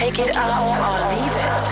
Take it out or leave it.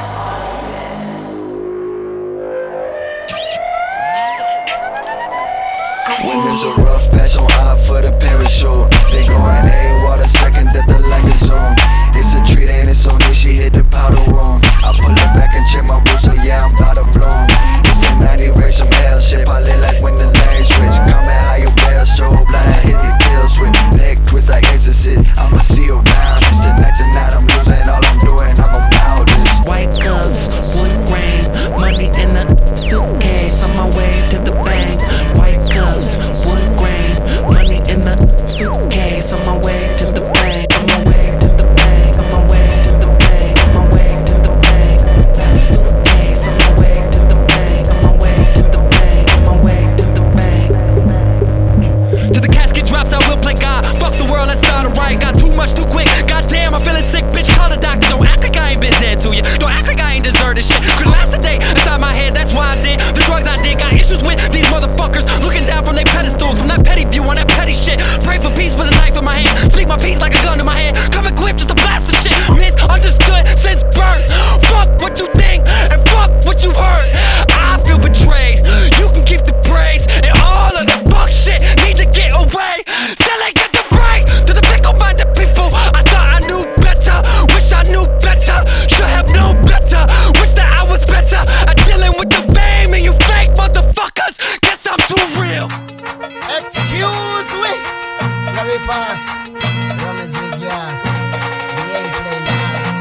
When there's a rough patch on eye for the parachute, they going AWOL the second that the light is on. It's a treat and it's on me, she hit the powder room. I pull it back and check my roof, so yeah, I'm bout to bloom. It's a 90 race, some hell shit, probably like when the lane switch. Coming how you wear, strobe blind, I hit the kill switch. Neck twist like exorcist, I'ma see you around. It's tonight, I'm losing, all I'm doing, I'm about this. White gloves, wood grain, money in a suitcase, on my way to the bank. White gloves, wood grain, money in the suitcase, on my way to the bank. On my way to the bank, on my way to the bank, on my way to the bank. Suitcase, on my way to the bank, on my way to the bank, on my way to the bank. Till the casket drops, I will play God. Fuck the world, let's start a riot. Got too much too quick. Goddamn, I'm feeling sick, bitch. Call the doctor. Don't act like I ain't been dead to you. Don't act like I ain't deserted shit. Could last a day inside my head, that's why I did the drugs I did. Got issues with these motherfuckers looking down from their pedestals, from that petty view on that petty shit. Pray for peace with a knife in my hand. Speak my peace like a gun in my hand. Come equipped just to blast the shit. Misunderstood since birth. Fuck what you think and fuck what you heard. I feel betrayed. You can keep the praise and all of that fuck shit need to get away. Still ain't get the right to the fickle-minded people. I thought I knew better. Wish I knew better. Should have known better. Wish that I was better at dealing with the fame and you fake motherfuckers. Guess I'm too real. Excuse me. Let me pass. Promise me gas. We ain't playing nice.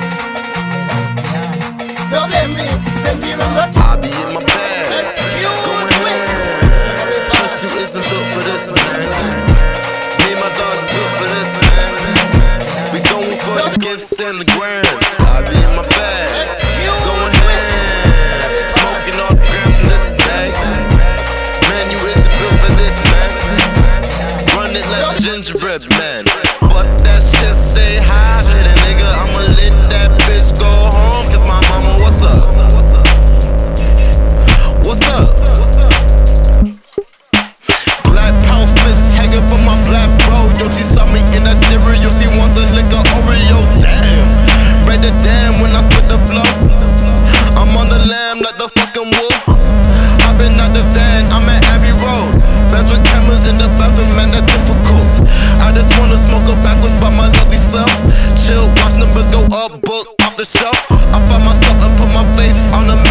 Don't blame me. Then give him a I be in my bag. excuse me. Trust you isn't built for this, man. Me and my dogs built for this, man. We going for the gifts and the grams. I be in my bag. Going ham. Smoking all the grams in this bag. Man, you isn't built for this, man. Run it like a gingerbread man. Fuck that shit, stay hydrated, nigga. I'ma let that bitch go home. Cause my mama, what's up? What's up? Black pound fist hanging from my black bro. Yo, she saw me in that cereal. She wants a lick of Oreo. Damn, break the damn when I spit the flow. I'm on the lamb like the fucking wolf. I've been out the van, I'm at Abbey Road. Bands with cameras in the bathroom, man, that's difficult. I just wanna smoke a backwards by my lovely self. Chill, watch numbers go up, book off the shelf. I find myself and put my face on the